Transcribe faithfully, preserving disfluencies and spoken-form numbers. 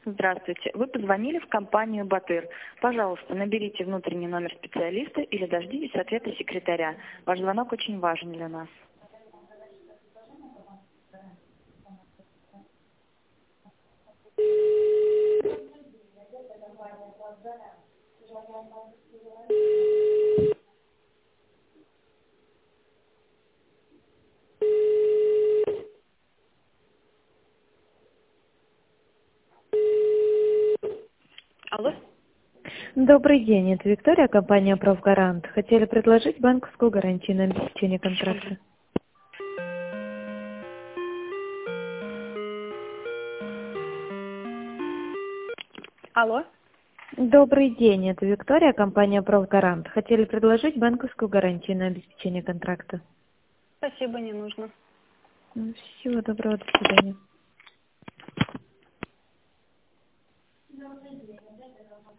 Здравствуйте. Вы позвонили в компанию «Батыр». Пожалуйста, наберите внутренний номер специалиста или дождитесь ответа секретаря. Ваш звонок очень важен для нас. Алло? Добрый день, это Виктория, компания «Правгарант». Хотели предложить банковскую гарантию на обеспечение контракта. Алло? Добрый день, это Виктория, компания «Правгарант». Хотели предложить банковскую гарантию на обеспечение контракта. Спасибо, не нужно. Ну, всего доброго, до свидания.